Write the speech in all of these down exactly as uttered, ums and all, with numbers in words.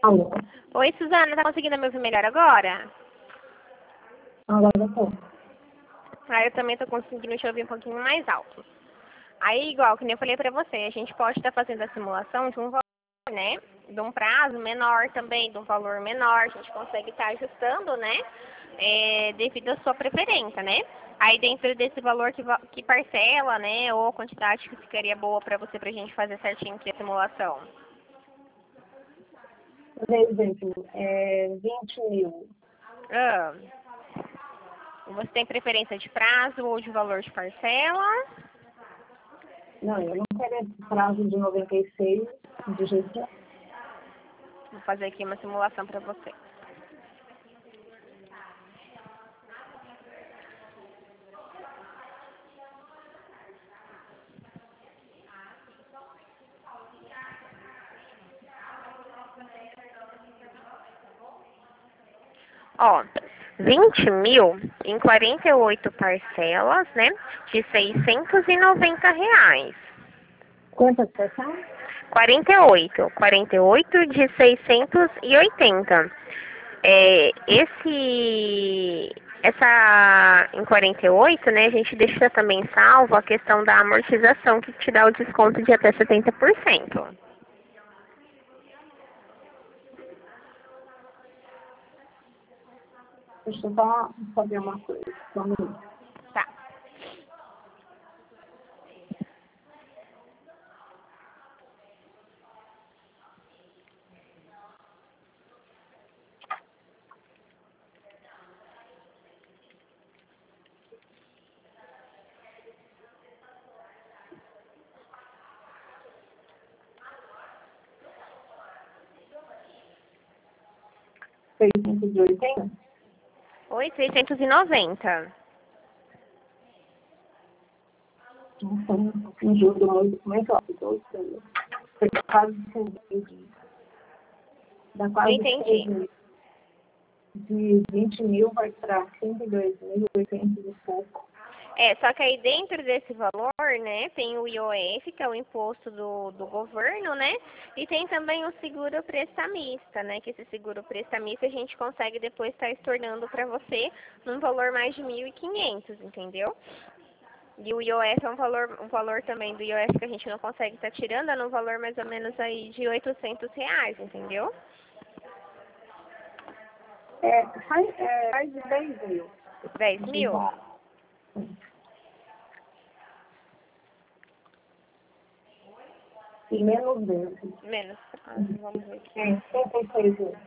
Alô? Oi, Suzana, tá conseguindo me ouvir melhor agora? Agora eu tô. Ah, eu também tô conseguindo te ouvir um pouquinho mais alto. Aí, igual que nem eu falei pra você, a gente pode estar fazendo a simulação de um valor, né? De um prazo menor também, de um valor menor. A gente consegue estar ajustando, né? É, devido à sua preferência, né? Aí dentro desse valor que, va- que parcela, né? Ou a quantidade que ficaria boa pra você, pra gente fazer certinho aqui a simulação. Por exemplo, é vinte mil. Ah, você tem preferência de prazo ou de valor de parcela? Não, eu não quero esse prazo de noventa e seis de jeito nenhum. Vou fazer aqui uma simulação pra você. Ó, vinte mil em quarenta e oito parcelas, né? De seiscentos e noventa reais. Quantas pessoas? quarenta e oito. quarenta e oito de seiscentos e oitenta. É, esse, essa em quarenta e oito, né? A gente deixa também salvo a questão da amortização, que te dá o desconto de até setenta por cento. Deixa eu só saber uma coisa. Só um minuto. Tá. seiscentos e oitenta? Oi, seiscentos e noventa. Nossa, um jogo muito, muito rápido. Foi quase seis mil. Dá Não quase seis entendi. mil. De vinte mil vai para cento e dois mil e oitocentos e pouco. É, só que aí dentro desse valor, né, tem o I O F, que é o imposto do, do governo, né, e tem também o seguro prestamista, né, que esse seguro prestamista a gente consegue depois estar estornando para você num valor mais de mil e quinhentos, entendeu? E o I O F é um valor, um valor também do I O F que a gente não consegue estar tirando, é num valor mais ou menos aí de oitocentos reais, entendeu? É, faz, é, faz de dez mil. dez mil? Já. E menos desse. Menos. Ah, vamos ver aqui. É, trinta e seis mil.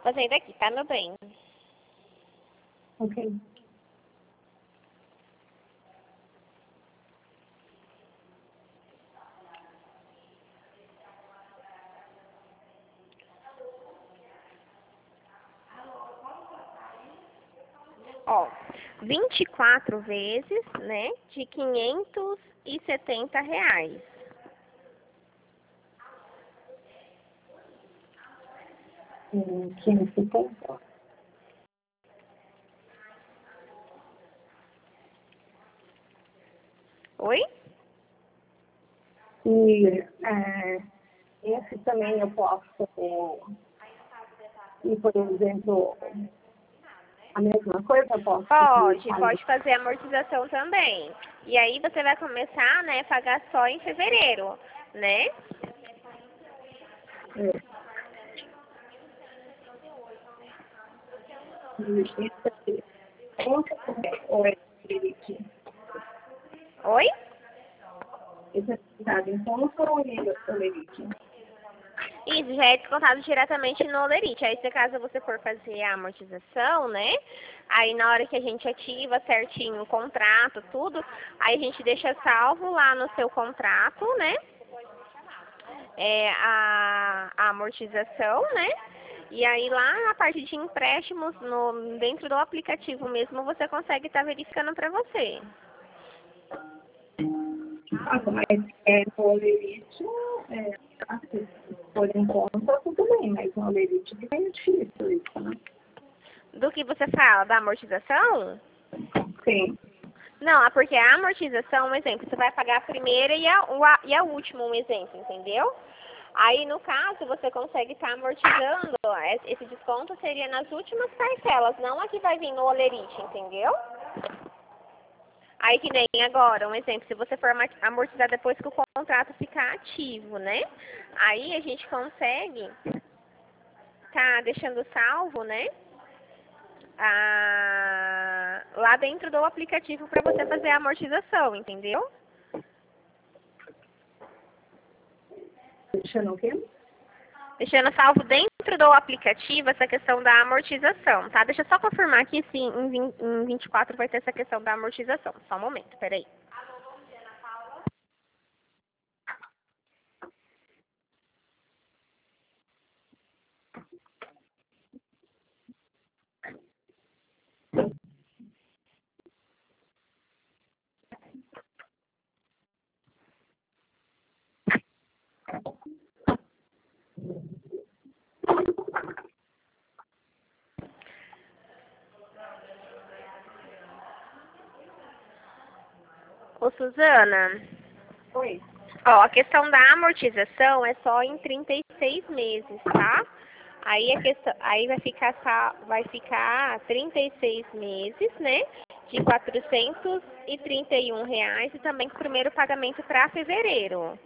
fazendo aqui, tá, meu bem? Ok. Ó, vinte e quatro vezes, né, de quinhentos e setenta reais. Hum, quinhentos e setenta. Oi? E é, esse também eu posso, e por exemplo, a mesma coisa eu posso Pode, fazer. pode fazer amortização também. E aí você vai começar, né, a pagar só em fevereiro, né? É. E esse aqui, quanto é o Lerite? Oi? Esse é descontado em conta ou o Lerite? Isso, já é descontado diretamente no Lerite. Aí, se caso você for fazer a amortização, né? Aí, na hora que a gente ativa certinho o contrato, tudo, aí a gente deixa salvo lá no seu contrato, né? É, a, a amortização, né? E aí, lá na parte de empréstimos, no, dentro do aplicativo mesmo, você consegue estar verificando para você. Ah, mas é, no Lerite, é, assim, por enquanto, tudo bem, mas no Lerite fica meio difícil isso, né? Do que você fala? Da amortização? Sim. Não, é porque a amortização, um exemplo, você vai pagar a primeira e a, o a- e a última, um exemplo, entendeu? Aí, no caso, você consegue estar amortizando, esse esse desconto seria nas últimas parcelas, não a que vai vir no Olerite, entendeu? Aí que nem agora, um exemplo, se você for ama- amortizar depois que o contrato ficar ativo, né? Aí a gente consegue tá deixando salvo, né? A, lá dentro do aplicativo para você fazer a amortização, entendeu? Deixando o quê? Deixando salvo dentro do aplicativo essa questão da amortização, tá? Deixa eu só confirmar aqui se em vinte em vinte e quatro vai ter essa questão da amortização. Só um momento, peraí. Ô, Suzana, Oi. ó, a questão da amortização é só em trinta e seis meses, tá? Aí a questão, aí vai ficar sa- vai ficar trinta e seis meses, né? De quatrocentos e trinta e um reais e também com o primeiro pagamento para fevereiro.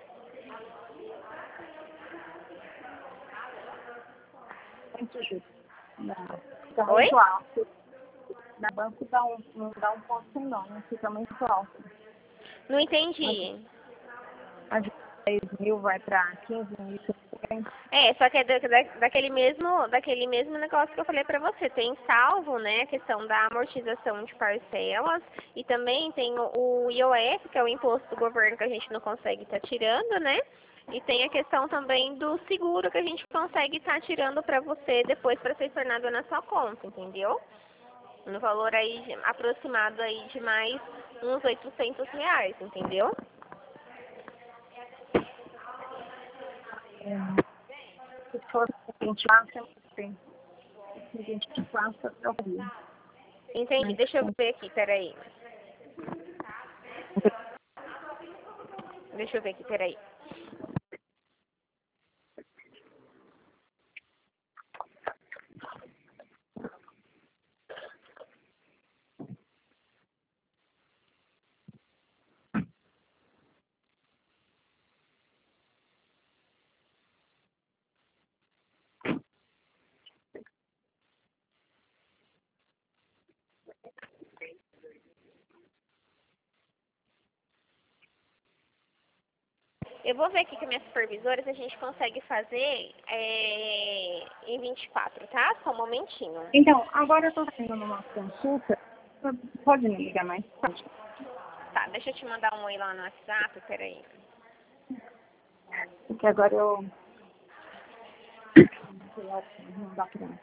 Muito justo. Não, fica Oi? muito alto. Na banco dá um, não dá um ponto sem não, não fica muito alto. Não Mas entendi. a de dez mil vai para quinze mil. É, só que é da, da- daquele mesmo, daquele mesmo negócio que eu falei pra você. Tem salvo, né, a questão da amortização de parcelas e também tem o, o I O F, que é o imposto do governo que a gente não consegue estar tirando, né? E tem a questão também do seguro que a gente consegue estar tirando pra você depois para ser tornado na sua conta, entendeu? No valor aí de- aproximado aí de mais uns oitocentos reais, entendeu? Se for vinte e quatro, eu não sei. Se vinte e quatro, eu vi. Entendi. Mas Deixa eu com ver aqui, peraí. Deixa eu ver aqui, peraí. Eu vou ver aqui com a minha supervisora se a gente consegue fazer é, em vinte e quatro, tá? Só um momentinho. Então, agora eu tô fazendo uma consulta. Pode me ligar mais tarde? Tá, deixa eu te mandar um oi lá no WhatsApp, peraí. Porque agora eu... Não dá pra...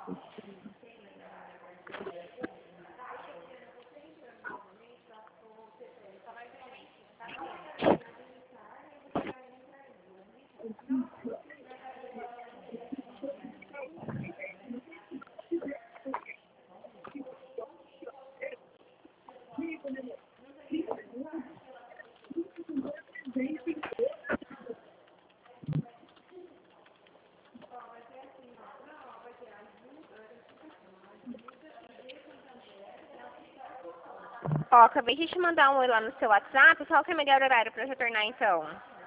Ó, acabei de te mandar um oi lá no seu WhatsApp. Qual que é o melhor horário pra eu retornar, então?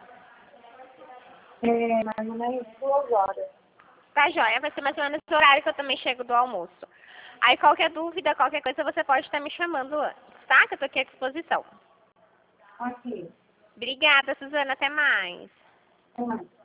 É, mais ou menos duas horas. Tá, joia. Vai ser mais ou menos o horário que eu também chego do almoço. Aí, qualquer dúvida, qualquer coisa, você pode estar me chamando antes, tá? Que eu tô aqui à disposição. Ok. Obrigada, Suzana. Até mais. Até mais.